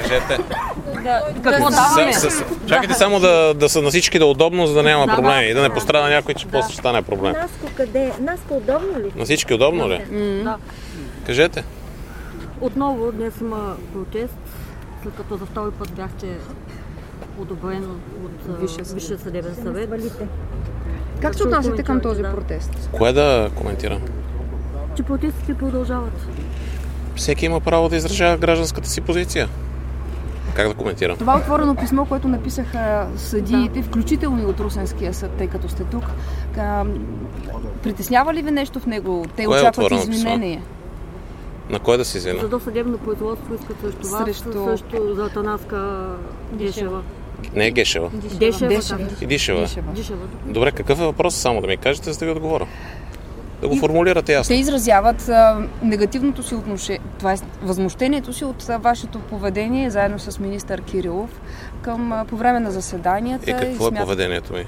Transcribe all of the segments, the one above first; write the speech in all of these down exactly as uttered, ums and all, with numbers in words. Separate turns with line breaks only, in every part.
Кажете.
Да, какво даваме?
С, с, чакайте само да, да са на всички да удобно, за да няма
да,
проблеми и да не
да.
пострада някой, че
Да.
после ще стане проблем.
Наско къде? Наско удобно ли?
На всички удобно ли?
М, Да.
Кажете.
Отново днес има протест, след като за втори път бяхте одобрен от
Висшия
Висшия съдебен съвет.
Свалите.
Как се отнасяте към този
Да.
протест?
Кое да коментирам?
Че протестите продължават.
Всеки има право да изражава гражданската си позиция. Как да коментирам?
Това отворено писмо, което написаха съдиите, включително и от Русенския съд, тъй като сте тук. Ка... Притеснява ли ви нещо в него? Те
Кое е
очакват
отворено
извинение.
На кой да се извиня?
За досъдебно производство искат срещу вас,
Срещу-
също за Атанаска Дешева.
Не е Гешева.
Дешева.
Дешева.
казах.
И Дишева.
Дишева.
Дешева.
Добре, какъв е въпросът? Само да ми кажете, за да ви отговоря. Да го формулирате
Те
ясно.
изразяват а, негативното си отношение, това е възмущението си от а, вашето поведение, заедно с министър Кирилов, към, а, по време на заседанията.
И какво е
смят-
поведението ми?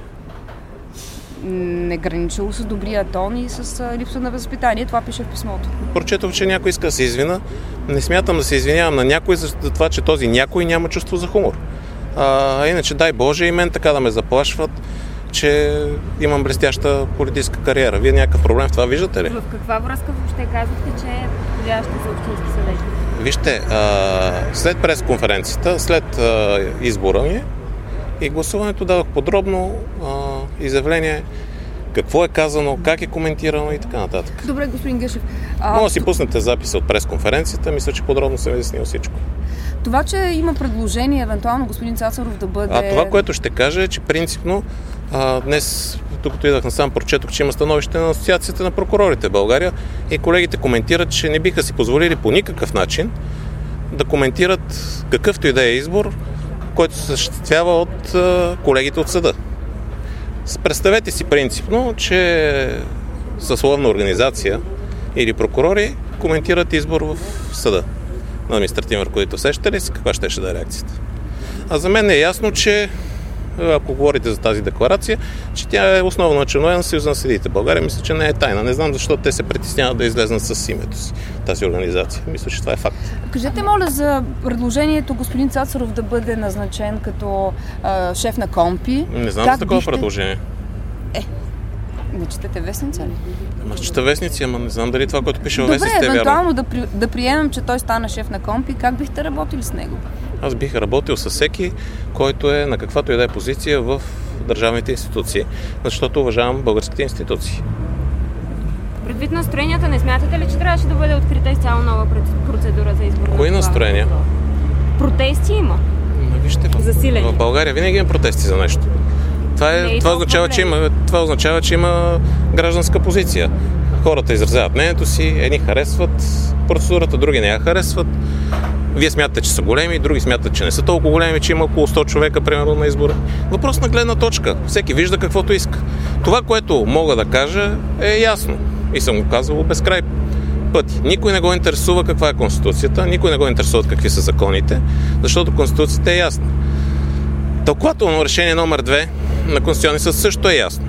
Не граничило с добрия тон и с а, липса на възпитание. Това пише в писмото.
Прочетох, че някой иска да се извина. Не смятам да се извинявам на някой за това, че този някой няма чувство за хумор. А иначе, дай Боже, и мен така да ме заплашват, че имам блестяща политическа кариера. Вие някакъв проблем в това виждате ли?
В каква връзка въобще казвате, че е подходяща за общински съветник?
Вижте, а, след пресконференцията, след а, избора ми и гласуването дадох подробно а, изявление какво е казано, как е коментирано и така нататък.
Добре, господин Гешев. А,
Може да си пуснете записа от пресконференцията, мисля, че подробно съм изяснил всичко.
Това, че има предложение, евентуално господин Цацаров да бъде...
А това, което ще кажа е, че принципно а, днес, докато идах насам, прочетох, че има становище на Асоциацията на прокурорите в България и колегите коментират, че не биха си позволили по никакъв начин да коментират какъвто и да е избор, който се съществява от а, колегите от съда. Представете си принципно, че съсловна организация или прокурори коментират избор в съда на административен ръководител. Сещате ли си каква ще, ще да е реакцията? А за мен е ясно, че ако говорите за тази декларация, че тя е основно членове на Съюза на съдиите. България мисля, че не е тайна. Не знам защо те се притесняват да излезнат с името си тази организация. Мисля, че това е факт.
Кажете, моля, за предложението господин Цацаров да бъде назначен като а, шеф на КОМПИ.
Не знам
Как
за такова
бихте-
предложение.
Не четете вестница ли?
Ама чета вестници, ама не знам дали това, което пише във
Добре,
вестниците е вярно.
евентуално да, при, да приемем, че той стана шеф на КОМПИ. Как бихте работили с него?
Аз бих работил с всеки, който е на каквато и да е позиция в държавните институции, защото уважавам българските институции.
Предвид настроенията, не смятате ли, че трябваше да бъде открита изцяло нова процедура за избор?
Кои настроения?
Протести има.
Ма вижте, в,
Засилени.
в България винаги има протести за нещо. Това,
Не
е,
е
това,
толкова
означава, че
проблем.
има, това означава, че има гражданска позиция. Хората изразяват мнението си, едни харесват процедурата, други не я харесват. Вие смятате, че са големи, други смятат, че не са толкова големи, че има около сто човека, примерно, на избора. Въпрос на гледна точка. Всеки вижда каквото иска. Това, което мога да кажа, е ясно. И съм го казвал безкрай пъти. Никой не го интересува каква е Конституцията, никой не го интересува какви са законите, защото Конституцията е ясна. Тълкувателно решение номер две на Конституционния съд също е ясно.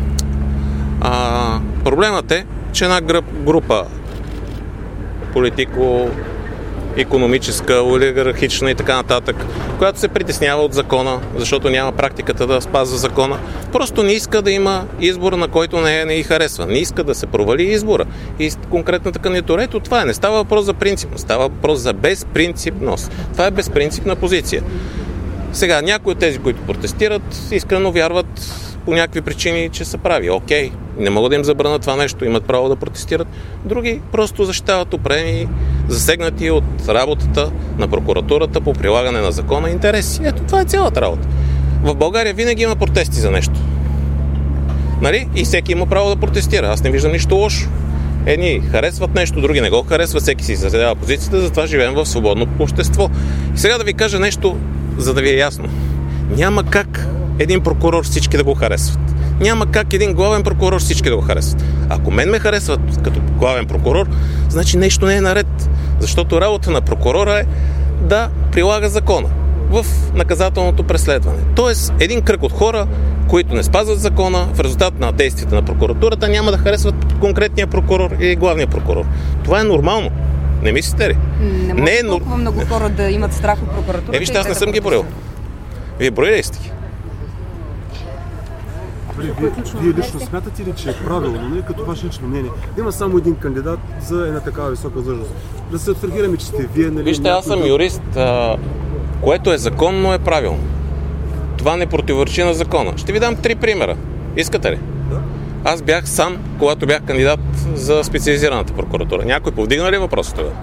А, проблемът е, че една група политико икономическа, олигархична и така нататък, която се притеснява от закона, защото няма практиката да спазва закона, просто не иска да има избор, на който не, не й харесва. Не иска да се провали избора и конкретната кандидатура. Ето това е. Не става въпрос за принципност, става въпрос за безпринципност. Това е безпринципна позиция. Сега, някои от тези, които протестират, искрено вярват по някакви причини, че са прави. Окей, не могат да им забранят това нещо, имат право да протестират. Други просто защитават определени засегнати от работата на прокуратурата по прилагане на закона интереси. Ето, това е цялата работа. В България винаги има протести за нещо. Нали? И всеки има право да протестира. Аз не виждам нищо лошо. Едни харесват нещо, други не го харесват, всеки си изразява позицията, затова живеем в свободно общество. И сега да ви кажа нещо, за да ви е ясно. Няма как един прокурор всички да го харесват. Няма как един главен прокурор всички да го харесват. Ако мен ме харесват като главен прокурор, значи нещо не е наред. Защото работа на прокурора е да прилага закона в наказателното преследване. Тоест, един кръг от хора, които не спазват закона, в резултат на действията на прокуратурата, няма да харесват конкретния прокурор или главния прокурор. Това е нормално. Не мислите ли?
Не може не, толкова но... много хора да имат страх от прокуратурата.
Е, вижте, аз не съм ги броил. Вие броили сте ги?
Вие, вие лично смятате ли, че е правилно, не като ваше лично мнение, да има само един кандидат за една такава висока длъжност? Да се абстрахираме, че сте вие, нали?
Вижте, аз съм юрист, а, което е законно, е правилно. Това не противоречи на закона. Ще ви дам три примера. Искате ли?
Да.
Аз бях сам, когато бях кандидат за специализираната прокуратура. Някой повдигна ли въпроса тогава?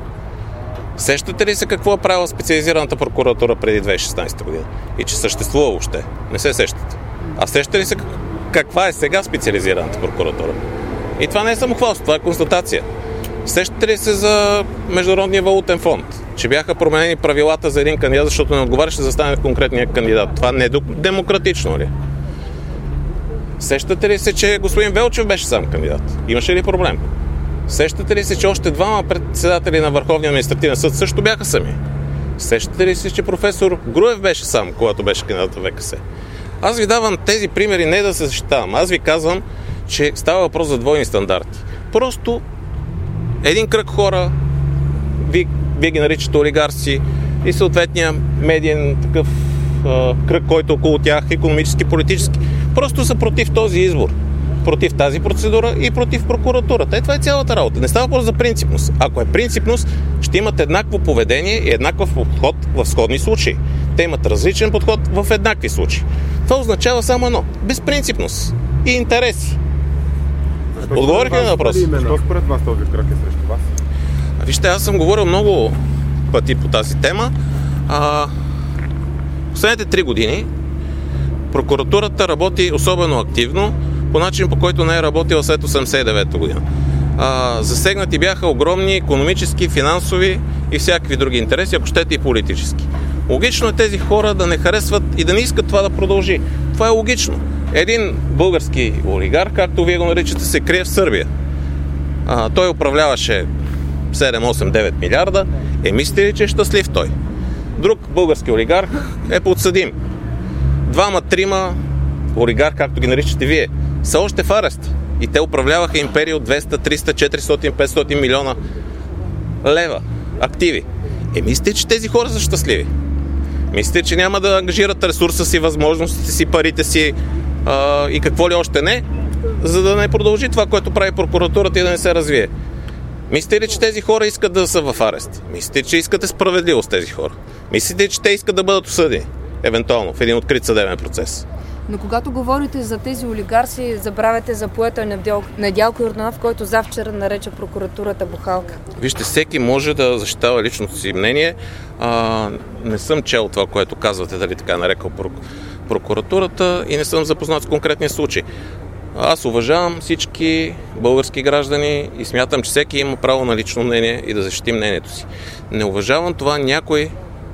Сещате ли се какво е правила специализираната прокуратура преди две хиляди и шестнадесета година? И че съществува въобще? Не се сещате. А сещате ли се каква е сега специализираната прокуратура? И това не е самохвалство, това е констатация. Сещате ли се за Международния валутен фонд? Че бяха променени правилата за един кандидат, защото не отговаряше за стане конкретния кандидат. Това не е демократично ли? Сещате ли се, че господин Велчев беше сам кандидат? Имаше ли проблем? Сещате ли се, че още двама председатели на Върховния административен съд също бяха сами? Сещате ли се, че професор Груев беше сам, когато беше кандидат в ВКС? Аз ви давам тези примери не да се защитавам. Аз ви казвам, че става въпрос за двойни стандарти. Просто един кръг хора, вие, вие ги наричате олигарси, и съответния медиен такъв а, кръг, който около тях, икономически, политически, просто са против този избор. Против тази процедура и против прокуратурата. Е, това е цялата работа. Не става въпрос за принципност. Ако е принципност, ще имат еднакво поведение и еднакъв подход в сходни случаи. Те имат различен подход в еднакви случаи. Това означава само едно. Безпринципност и интереси. Отговорих ли на въпрос?
Що според вас този кръг е срещу вас?
А, вижте, аз съм говорил много пъти по тази тема. А, последните три години прокуратурата работи особено активно, по начин, по който не е работила след осемдесет и девета година. А, засегнати бяха огромни икономически, финансови и всякакви други интереси, ако щете и политически. Логично е тези хора да не харесват и да не искат това да продължи. Това е логично. Един български олигарх, както вие го наричате, се крие в Сърбия. А, той управляваше седем, осем, девет милиарда. Е, мислите ли, че е щастлив той? Друг български олигарх е подсъдим. Двама, трима олигарх, както ги наричате вие, са още в арест. И те управляваха империя от двеста, триста, четиристотин, петстотин милиона лева активи. Е, мислите, че тези хора са щастливи? Мислите, че няма да ангажират ресурса си, възможностите си, парите си а, и какво ли още не, за да не продължи това, което прави прокуратурата и да не се развие? Мислите ли, че тези хора искат да са в арест? Мислите, че искате справедливост тези хора? Мислите, че те искат да бъдат осъдени? Евентуално, в един открит съдебен процес.
Но когато говорите за тези олигарси, забравяте за поета Недялко Йорданов, който завчера нарече прокуратурата бухалка.
Вижте, всеки може да защитава личното си мнение. А, не съм чел това, което казвате, дали така нарекал прокуратурата, и не съм запознат с конкретния случай. Аз уважавам всички български граждани и смятам, че всеки има право на лично мнение и да защити мнението си. Не уважавам това някой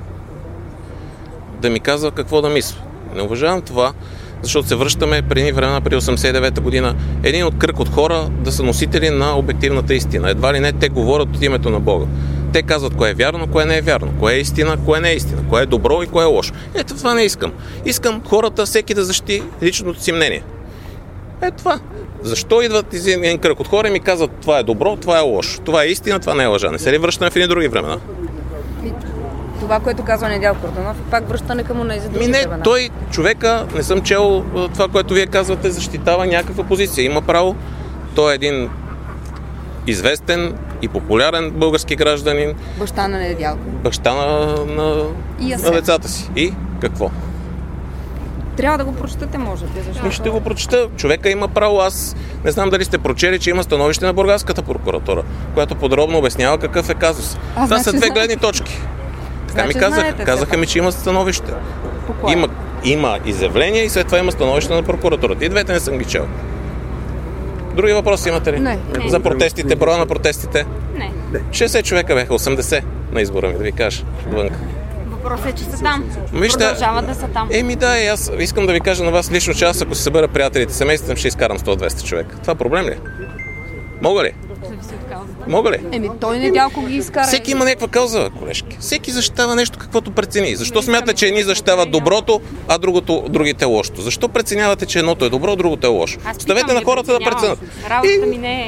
да ми казва какво да мисля. Не уважавам това, защото се връщаме преди времена, преди осемдесет и девета година, един от кръг от хора да са носители на обективната истина. Едва ли не те говорят от името на Бога. Те казват кое е вярно, кое не е вярно, кое е истина, кое не е истина, кое е добро и кое е лошо. Ето това не искам. Искам хората, всеки да защити личното си мнение. Ето това. Защо идват един кръг от хора и ми казват това е добро, това е лошо, това е истина, това не е лъжа? Не се ли връщаме в едни други времена?
Това, което казва Недялко Йорданов, е пак връщане към онези други времена.
Не, той, човека, не съм чел това, което вие казвате, защитава някаква позиция. Има право. Той е един известен и популярен български гражданин.
Баща на Недялко.
Баща на, на, на децата си. И какво?
Трябва да го прочетете, може би. Защото...
Ще го прочета. Човека има право. Аз не знам дали сте прочели, че има становище на Бургаската прокуратура, която подробно обяснява какъв е казус.
А,
това са две
знаете.
гледни точки. Така
значи
ми казаха.
Знаете,
казаха ми, че има становище. Има, има изявление и след това има становище на прокуратурата. И двете не съм ги чел. Други въпроси имате ли?
Не.
Не.
За протестите, броя на протестите?
Не.
шейсет човека бяха, осемдесет на избора ми, да ви кажа. Вънка.
Въпросът е, че са там.
Вижте,
Продължават да са там.
Еми да, и аз искам да ви кажа на вас лично, че аз ако се събера приятелите, семейството, ще изкарам сто-двеста човека. Това проблем ли? Мога ли?
Зависи от каузата.
Мога ли?
Еми, той Недялко ги изкара.
Всеки има някаква кауза, колежки. Всеки защитава нещо, каквото прецени. Защо смята, че едни защитават доброто, а другото, другите е лошото? Защо преценявате, че едното е добро, другото е лошо? Ставете на хората да преценят.
Работата ми не е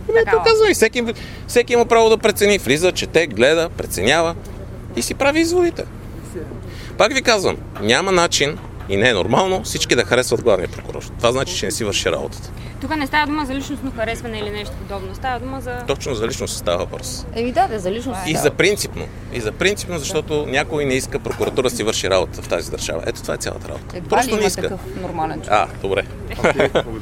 Ето казвам и всеки, всеки има право да прецени. Влиза, чете, гледа, преценява и си прави изводите. Пак ви казвам, няма начин и не е нормално всички да харесват главния прокурор. Това значи, че не си върши работата.
Тук не става дума за личностно харесване или нещо подобно. Става дума за...
Точно за личност става въпрос.
Еми да, да, за личност.
И за принципно. И за принципно, защото някой не иска прокуратура си върши работа в тази държава. Ето това е цялата работа.
Едва
Просто
ли
не
има
иска.
такъв нормален човек?
А, добре.
Окей, благодаря.